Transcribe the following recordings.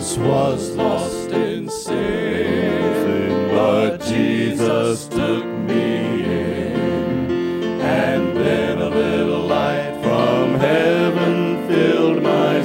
once was lost in sin, but Jesus took me in, and then a little light from heaven filled my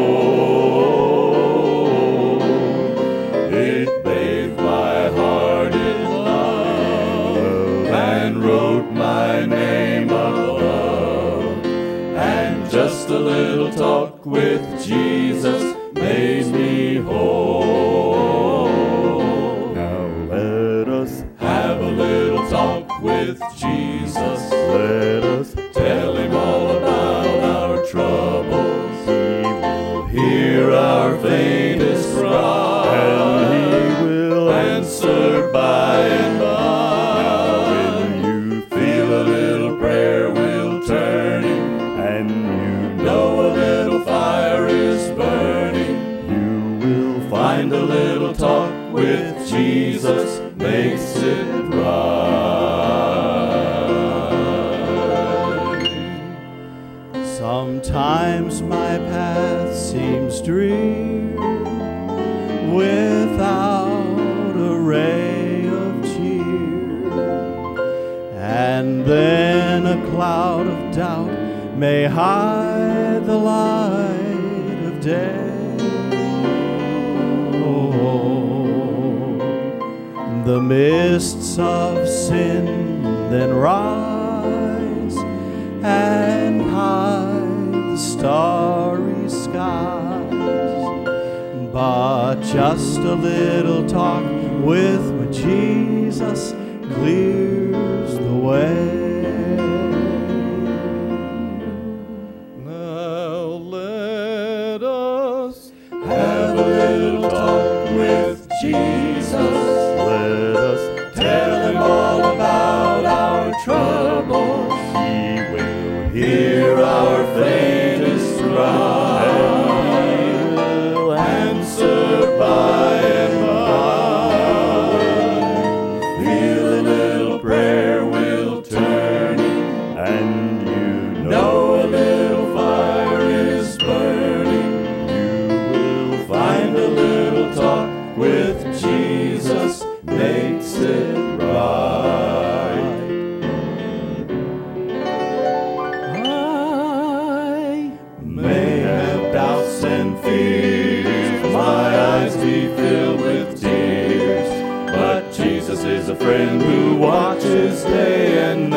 soul. It bathed my heart in love and wrote my name above, and just a little talk with Jesus made me whole. Now let us Have a little talk with Jesus. let us Tell him all about our troubles. He will Hear our faintest cry, and He will answer by and by. when you Feel a little prayer will turn him. and you Know a little fire is burning. you will Find a little talk with Jesus makes it right. Sometimes my path seems drear without a ray of cheer, and then a cloud of doubt may hide the light of day. Oh, the mists of sin then rise and hide the starry skies, but just a little talk with Jesus clears the way. Now let us Have a little talk with Jesus. let us Tell him all about our troubles. He will Hear our faintest cry, answer by and by. Feel a little prayer will turn him. and you Know a little fire is burning. you will Find a little talk with Jesus makes it right. I may have doubts and fears, my eyes be filled with tears, but Jesus is a friend who watches day and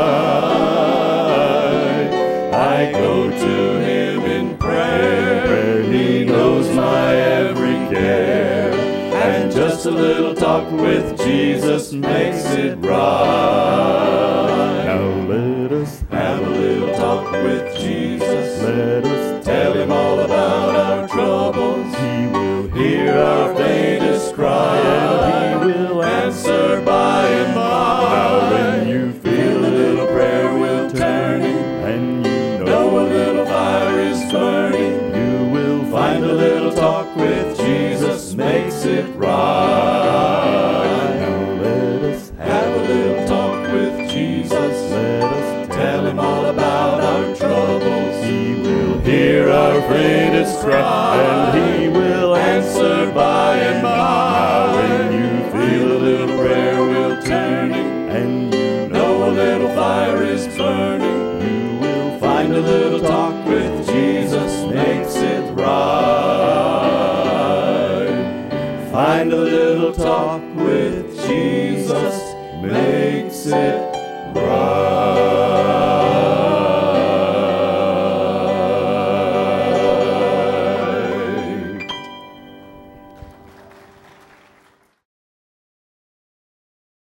night. I go to him in prayer, he knows my every care, and just a little talk with Jesus makes it right. now let us Have a little talk with Jesus. let us Tell him all about our troubles. He will Hear our faintest cry, and he will answer by and now when by. you Feel a little prayer will turn him. and you Know a little fire is burning. you will Find a little talk with Jesus makes it right. now let us Have a little talk with Jesus. let us Tell him all about our troubles. He will Hear our faintest cry, and he will answer by and by. when you Feel a little prayer will turn him. and you Know a little fire is burning. you will Find a little talk with Jesus makes it right. Find a little talk